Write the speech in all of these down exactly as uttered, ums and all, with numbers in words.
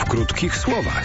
krótkich słowach.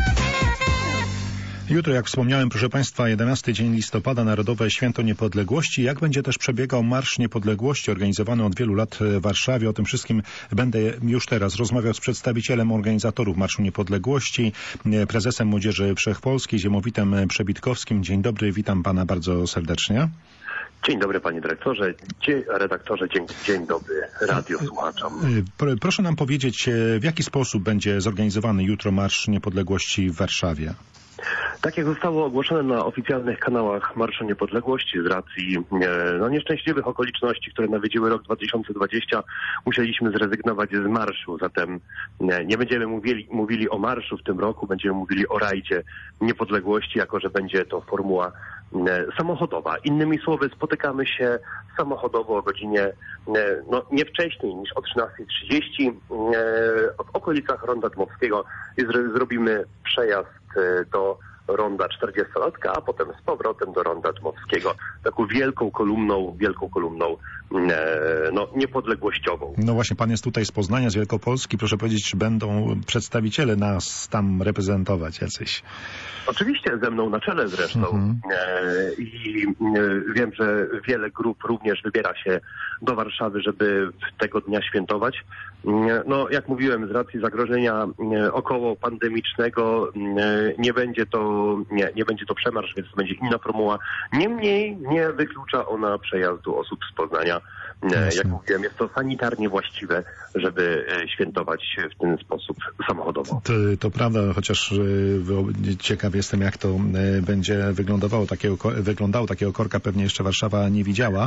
Jutro, jak wspomniałem, proszę Państwa, jedenasty dzień listopada, Narodowe Święto Niepodległości. Jak będzie też przebiegał Marsz Niepodległości organizowany od wielu lat w Warszawie? O tym wszystkim będę już teraz rozmawiał z przedstawicielem organizatorów Marszu Niepodległości, prezesem Młodzieży Wszechpolskiej, Ziemowitem Przebitkowskim. Dzień dobry, witam Pana bardzo serdecznie. Dzień dobry panie dyrektorze, dzień, redaktorze, dzień, dzień dobry radiosłuchaczom. Proszę nam powiedzieć, w jaki sposób będzie zorganizowany jutro Marsz Niepodległości w Warszawie? Tak jak zostało ogłoszone na oficjalnych kanałach Marszu Niepodległości, z racji e, no, nieszczęśliwych okoliczności, które nawiedziły rok dwa tysiące dwudziesty, musieliśmy zrezygnować z marszu. Zatem e, nie będziemy mówili, mówili o marszu w tym roku, będziemy mówili o rajdzie niepodległości, jako że będzie to formuła e, samochodowa. Innymi słowy, spotykamy się samochodowo o godzinie e, no, nie wcześniej niż o trzynastej trzydzieści e, w okolicach Ronda Dmowskiego i zro, zrobimy przejazd e, do Ronda czterdziestolatka, a potem z powrotem do Ronda Dmowskiego. Taką wielką kolumną, wielką kolumną e, no, niepodległościową. No właśnie, pan jest tutaj z Poznania, z Wielkopolski. Proszę powiedzieć, czy będą przedstawiciele nas tam reprezentować jacyś? Oczywiście, ze mną na czele zresztą. Mhm. E, I e, wiem, że wiele grup również wybiera się do Warszawy, żeby tego dnia świętować. E, no, jak mówiłem, z racji zagrożenia e, około pandemicznego e, nie będzie to Nie, nie będzie to przemarsz, więc to będzie inna formuła. Niemniej nie wyklucza ona przejazdu osób z Poznania. Jasne. Jak mówiłem, jest to sanitarnie właściwe, żeby świętować w ten sposób samochodowo. To, to prawda, chociaż ciekaw jestem, jak to będzie wyglądało. Takiego, wyglądało. Takiego korka pewnie jeszcze Warszawa nie widziała,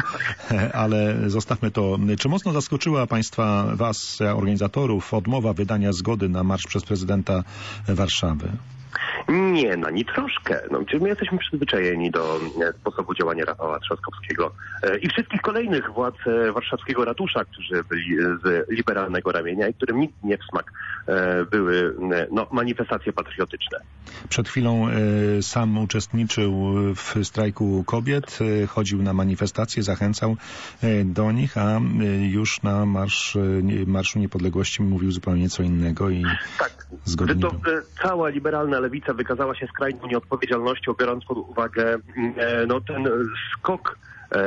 ale zostawmy to. Czy mocno zaskoczyła Państwa, Was, organizatorów, odmowa wydania zgody na marsz przez prezydenta Warszawy? Nie, no ani troszkę. No, my jesteśmy przyzwyczajeni do e, sposobu działania Rafała Trzaskowskiego e, i wszystkich kolejnych władz e, warszawskiego ratusza, którzy byli z liberalnego ramienia i którym nikt nie w smak e, były e, no, manifestacje patriotyczne. Przed chwilą e, sam uczestniczył w strajku kobiet, e, chodził na manifestacje, zachęcał e, do nich, a e, już na marsz, e, Marszu Niepodległości mówił zupełnie co innego i tak, zgodnie to, był. Cała liberalna lewica wykazała się skrajną nieodpowiedzialnością, biorąc pod uwagę e, no, ten skok, e,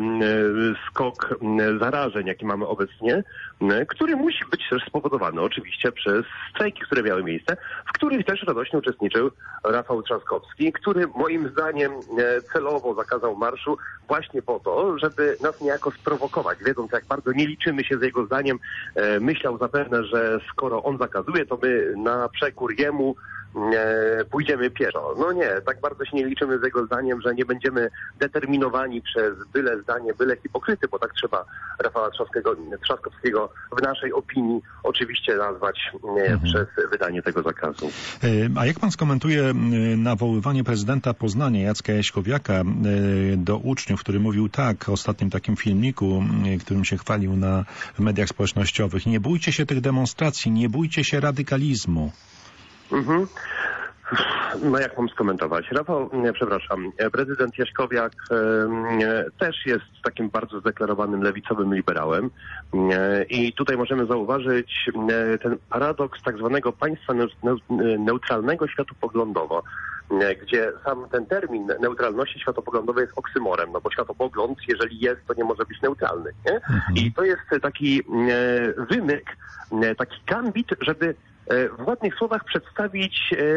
skok zarażeń, jaki mamy obecnie, e, który musi być też spowodowany oczywiście przez strajki, które miały miejsce, w których też radośnie uczestniczył Rafał Trzaskowski, który moim zdaniem e, celowo zakazał marszu właśnie po to, żeby nas niejako sprowokować, wiedząc jak bardzo nie liczymy się z jego zdaniem. E, myślał zapewne, że skoro on zakazuje, to my na przekór jemu E, pójdziemy pieszo. No nie, tak bardzo się nie liczymy z jego zdaniem, że nie będziemy determinowani przez byle zdanie, byle hipokryty, bo tak trzeba Rafała Trzaskowskiego, Trzaskowskiego w naszej opinii oczywiście nazwać nie, mhm. przez wydanie tego zakazu. A jak pan skomentuje nawoływanie prezydenta Poznania Jacka Jaśkowiaka do uczniów, który mówił tak w ostatnim takim filmiku, którym się chwalił na mediach społecznościowych: nie bójcie się tych demonstracji, nie bójcie się radykalizmu. Mhm. No jak mam skomentować? Rafał, nie, przepraszam, prezydent Jaśkowiak e, też jest takim bardzo zdeklarowanym lewicowym liberałem e, i tutaj możemy zauważyć e, ten paradoks tak zwanego państwa neutralnego światopoglądowo, e, gdzie sam ten termin neutralności światopoglądowej jest oksymorem, no bo światopogląd, jeżeli jest, to nie może być neutralny, nie? Mhm. I to jest taki e, wymyk, e, taki gambit, żeby w ładnych słowach przedstawić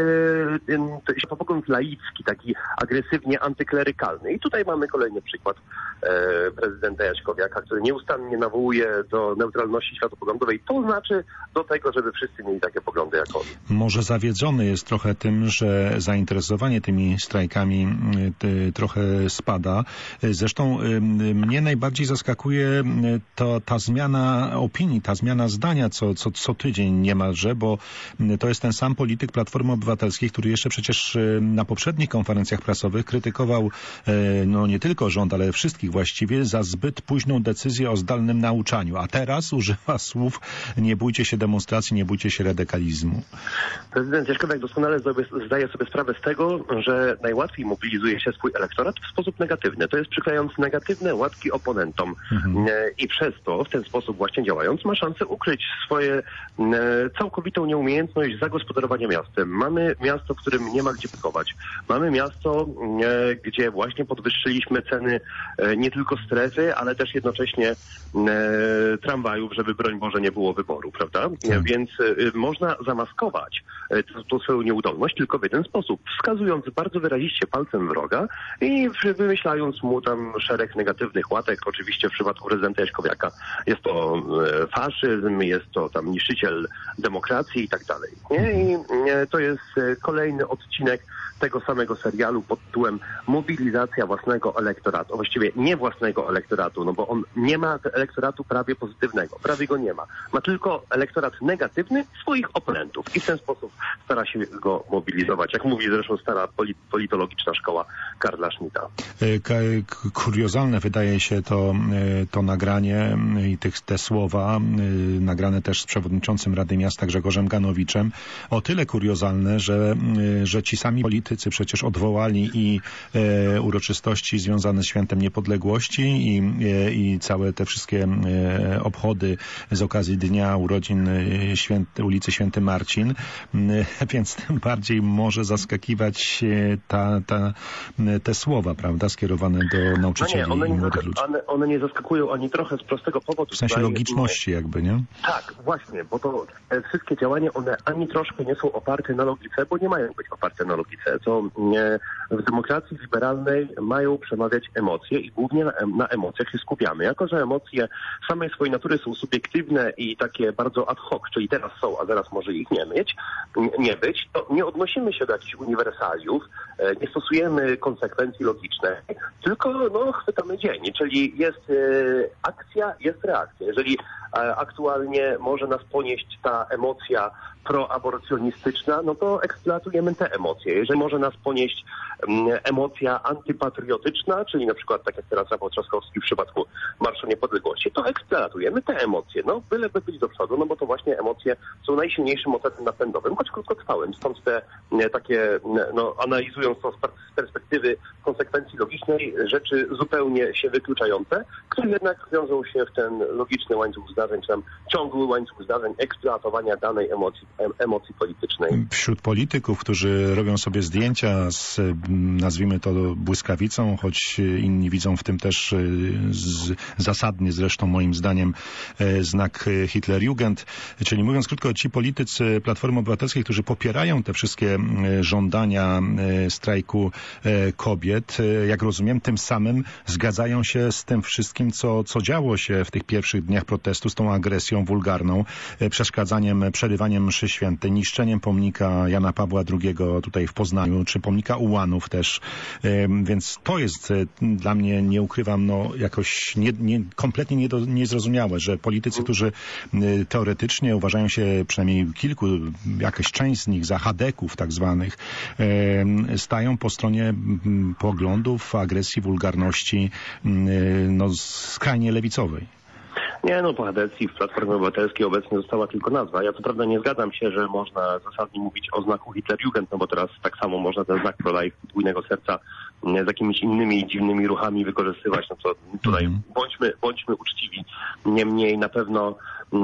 e, światopogląd laicki, taki agresywnie antyklerykalny. I tutaj mamy kolejny przykład e, prezydenta Jaśkowiaka, który nieustannie nawołuje do neutralności światopoglądowej. To znaczy do tego, żeby wszyscy mieli takie poglądy jak on. Może zawiedzony jest trochę tym, że zainteresowanie tymi strajkami y, trochę spada. Zresztą y, mnie najbardziej zaskakuje to, ta zmiana opinii, ta zmiana zdania co, co, co tydzień niemalże, bo to jest ten sam polityk Platformy Obywatelskiej, który jeszcze przecież na poprzednich konferencjach prasowych krytykował no nie tylko rząd, ale wszystkich właściwie za zbyt późną decyzję o zdalnym nauczaniu. A teraz używa słów: nie bójcie się demonstracji, nie bójcie się radykalizmu. Prezydent Jaśkowiak doskonale zdaje sobie sprawę z tego, że najłatwiej mobilizuje się swój elektorat w sposób negatywny. To jest przyklejając negatywne łatki oponentom. Mhm. I przez to, w ten sposób właśnie działając, ma szansę ukryć swoje całkowitą zupełną nieumiejętność zagospodarowania miastem. Mamy miasto, w którym nie ma gdzie parkować. Mamy miasto, e, gdzie właśnie podwyższyliśmy ceny e, nie tylko strefy, ale też jednocześnie e, tramwajów, żeby broń Boże nie było wyboru, prawda? E, więc e, można zamaskować e, tą swoją nieudolność tylko w jeden sposób, wskazując bardzo wyraziście palcem wroga i wymyślając mu tam szereg negatywnych łatek. Oczywiście w przypadku prezydenta Jaśkowiaka jest to e, faszyzm, jest to tam niszczyciel demokracji i tak dalej. Nie? I e, to jest e, kolejny odcinek tego samego serialu pod tytułem mobilizacja własnego elektoratu. Właściwie nie własnego elektoratu, no bo on nie ma elektoratu prawie pozytywnego. Prawie go nie ma. Ma tylko elektorat negatywny swoich oponentów i w ten sposób stara się go mobilizować. Jak mówi zresztą stara politologiczna szkoła Karla Schmitta. Kuriozalne wydaje się to, to nagranie i tych, te słowa, nagrane też z przewodniczącym Rady Miasta Grzegorzem Ganowiczem. O tyle kuriozalne, że, że ci sami politycy przecież odwołali i e, uroczystości związane z Świętem Niepodległości i, e, i całe te wszystkie e, obchody z okazji dnia urodzin święty, ulicy Święty Marcin, e, więc tym bardziej może zaskakiwać ta, ta, te słowa, prawda, skierowane do nauczycieli no nie, one i nie młodych ludzi. One, one nie zaskakują ani trochę z prostego powodu. W sensie logiczności jakby, nie? Tak, właśnie, bo to te wszystkie działania, one ani troszkę nie są oparte na logice, bo nie mają być oparte na logice. Co nie, w demokracji liberalnej mają przemawiać emocje i głównie na, na emocjach się skupiamy. Jako że emocje samej swojej natury są subiektywne i takie bardzo ad hoc, czyli teraz są, a zaraz może ich nie mieć, nie być, to nie odnosimy się do jakichś uniwersaliów, nie stosujemy konsekwencji logicznej, tylko no, chwytamy dzień, czyli jest e, akcja, jest reakcja. Jeżeli e, aktualnie może nas ponieść ta emocja proaborcjonistyczna, no to eksploatujemy te emocje. Jeżeli może nas ponieść um, emocja antypatriotyczna, czyli na przykład tak jak teraz Rafał Trzaskowski w przypadku Marszu Niepodległości, to eksploatujemy te emocje. No byleby być do przodu, no bo to właśnie emocje są najsilniejszym motorem napędowym, choć krótkotrwałym. Stąd te nie, takie, no analizując to z perspektywy konsekwencji logicznej, rzeczy zupełnie się wykluczające, które jednak wiążą się w ten logiczny łańcuch zdarzeń, czy tam ciągły łańcuch zdarzeń eksploatowania danej emocji, em, emocji politycznej. Wśród polityków, którzy robią sobie zdjęcia z, nazwijmy to, błyskawicą, choć inni widzą w tym też z, zasadny zresztą moim zdaniem znak Hitlerjugend, czyli mówiąc krótko, ci politycy Platformy Obywatelskiej, którzy popierają te wszystkie żądania strajku kobiet, jak rozumiem, tym samym zgadzają się z tym wszystkim, co, co działo się w tych pierwszych dniach protestu, z tą agresją wulgarną, przeszkadzaniem, przerywaniem mszy świętej, niszczeniem pomnika Jana Pawła drugiego tutaj w Poznaniu, czy pomnika ułanów też. Więc to jest dla mnie, nie ukrywam, no jakoś nie, nie, kompletnie niedo, niezrozumiałe, że politycy, którzy teoretycznie uważają się, przynajmniej kilku, jakaś część z nich za chadeków tak zwanych, stają po stronie poglądów, agresji, wulgarności, no skrajnie lewicowej. Nie, no po kadencji w Platformie Obywatelskiej obecnie została tylko nazwa. Ja co prawda nie zgadzam się, że można zasadnie mówić o znaku Hitlerjugend, no bo teraz tak samo można ten znak pro-life podwójnego serca z jakimiś innymi dziwnymi ruchami wykorzystywać, no to tutaj mm. bądźmy, bądźmy uczciwi. Niemniej na pewno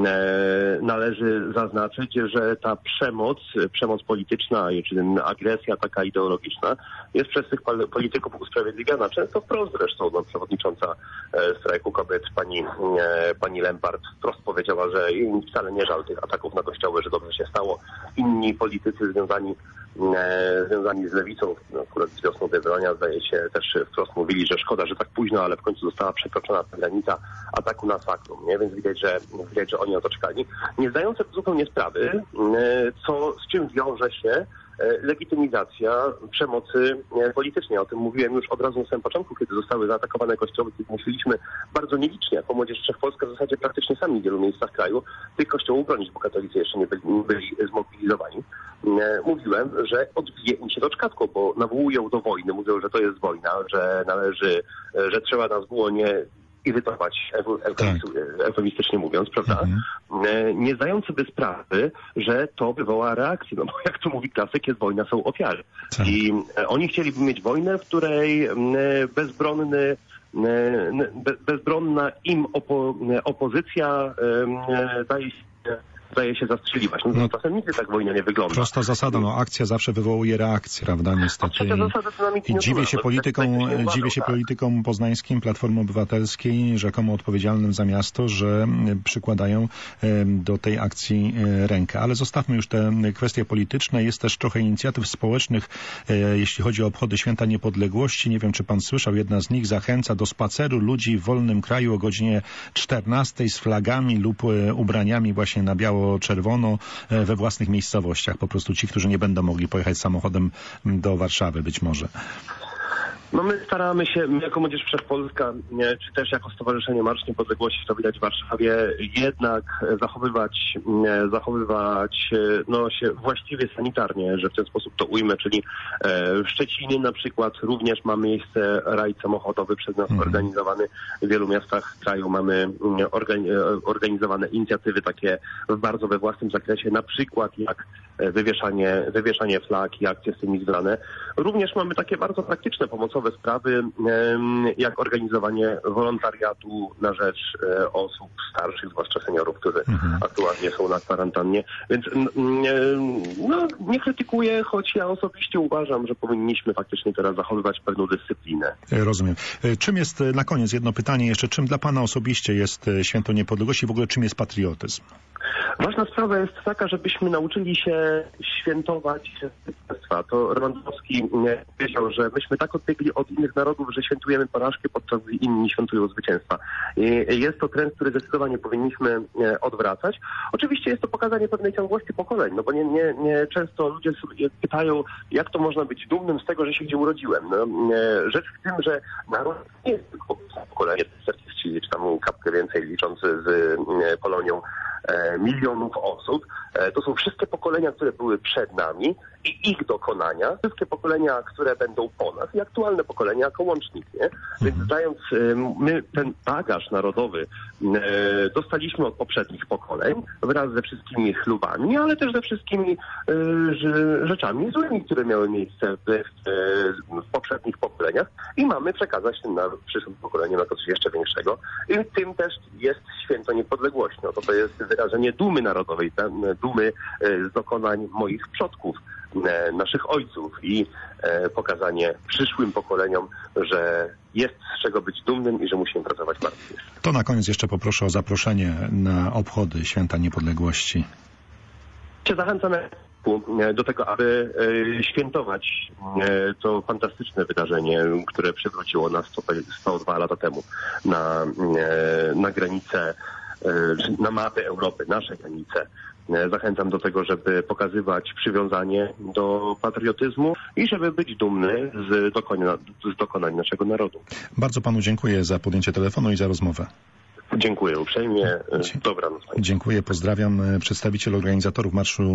e, należy zaznaczyć, że ta przemoc, przemoc polityczna, czy agresja taka ideologiczna jest przez tych polityków usprawiedliwiana. Często wprost zresztą no, przewodnicząca e, strajku kobiet, pani, e, pani Lempart wprost powiedziała, że jej wcale nie żal tych ataków na kościoły, że dobrze się stało. Inni politycy związani E, związani z lewicą, no, akurat z wiosną wybrania, zdaje się, też wprost mówili, że szkoda, że tak późno, ale w końcu została przekroczona ta granica ataku na sakrum, nie? Więc widać, że widać, że oni o to czekali. Nie zdając sobie zupełnie sprawy, e, co, z czym wiąże się legitymizacja przemocy politycznej. O tym mówiłem już od razu na samym początku, kiedy zostały zaatakowane kościoły, kiedy musieliśmy bardzo nielicznie, jako Młodzież Wszechpolska w zasadzie praktycznie sami w wielu miejscach kraju tych kościołów bronić, bo katolicy jeszcze nie byli, nie byli zmobilizowani. Mówiłem, że odbije im się to czkawką, bo nawołują do wojny, mówią, że to jest wojna, że należy, że trzeba nas było nie irytować, eufemistycznie mówiąc, prawda? Mhm. Nie zdając sobie sprawy, że to wywoła reakcję. No bo jak to mówi klasyk, jest wojna, są ofiary. Tak. I oni chcieliby mieć wojnę, w której bezbronny, bezbronna im opo, opozycja daje się zdaje się zastrzeliwać. No, No, czasem nigdy tak wojna nie wygląda. Prosta zasada, no akcja zawsze wywołuje reakcję, prawda, niestety. Trzecia zasada dynamiki I dziwię się neutralna. politykom, Tak, tak, tak, dziwię się tak. politykom poznańskim Platformy Obywatelskiej, rzekomo odpowiedzialnym za miasto, że przykładają do tej akcji rękę. Ale zostawmy już te kwestie polityczne. Jest też trochę inicjatyw społecznych, jeśli chodzi o obchody Święta Niepodległości. Nie wiem, czy pan słyszał, jedna z nich zachęca do spaceru ludzi w wolnym kraju o godzinie czternastej z flagami lub ubraniami właśnie na biało-czerwono we własnych miejscowościach. Po prostu ci, którzy nie będą mogli pojechać samochodem do Warszawy być może. No my staramy się, my jako Młodzież Wszechpolska, nie, czy też jako Stowarzyszenie Marsz Niepodległości, to widać w Warszawie, jednak zachowywać, nie, zachowywać no, się właściwie sanitarnie, że w ten sposób to ujmę, czyli e, w Szczecinie na przykład również ma miejsce rajd samochodowy przez nas Mhm. organizowany. W wielu miastach kraju mamy organi organizowane inicjatywy takie w bardzo we własnym zakresie, na przykład jak wywieszanie, wywieszanie flag i akcje z tymi związane. Również mamy takie bardzo praktyczne, pomocowe sprawy, jak organizowanie wolontariatu na rzecz osób starszych, zwłaszcza seniorów, którzy mhm. aktualnie są na kwarantannie. Więc no, nie krytykuję, choć ja osobiście uważam, że powinniśmy faktycznie teraz zachowywać pewną dyscyplinę. Rozumiem. Czym jest, na koniec jedno pytanie jeszcze, czym dla pana osobiście jest Święto Niepodległości, w ogóle czym jest patriotyzm? Ważna sprawa jest taka, żebyśmy nauczyli się świętować zwycięstwa. To Lewandowski powiedział, że myśmy tak odbiegli od innych narodów, że świętujemy porażkę, podczas gdy inni świętują zwycięstwa. I jest to trend, który zdecydowanie powinniśmy odwracać. Oczywiście jest to pokazanie pewnej ciągłości pokoleń, no bo nie, nie, nie często ludzie pytają, jak to można być dumnym z tego, że się gdzie urodziłem. No, rzecz w tym, że naród nie jest tylko pokolenie czterdzieści czy tam kapkę więcej licząc z Polonią milionów osób. To są wszystkie pokolenia, które były przed nami i ich dokonania, wszystkie pokolenia, które będą po nas i aktualne pokolenia jako łącznik, nie? Więc zdając, my ten bagaż narodowy dostaliśmy od poprzednich pokoleń wraz ze wszystkimi chlubami, ale też ze wszystkimi rzeczami złymi, które miały miejsce w, w poprzednich pokoleniach i mamy przekazać ten naród przyszłym pokoleniom jako coś jeszcze większego. I tym też jest Święto Niepodległości. No to, to jest wyrażenie dumy narodowej, dumy z dokonań moich przodków, naszych ojców i pokazanie przyszłym pokoleniom, że jest z czego być dumnym i że musimy pracować bardziej. To na koniec jeszcze poproszę o zaproszenie na obchody Święta Niepodległości. Zachęcamy do tego, aby świętować to fantastyczne wydarzenie, które przywróciło nas sto dwa lata temu na, na granicę, na mapy Europy, nasze granice. Zachęcam do tego, żeby pokazywać przywiązanie do patriotyzmu i żeby być dumny z dokonań, z dokonań naszego narodu. Bardzo panu dziękuję za podjęcie telefonu i za rozmowę. Dziękuję uprzejmie. Dobranoc. Dziękuję, pozdrawiam. Przedstawiciel organizatorów Marszu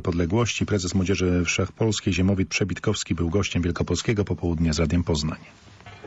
Niepodległości, prezes Młodzieży Wszechpolskiej Ziemowit Przebitkowski był gościem Wielkopolskiego Popołudnia z Radiem Poznań.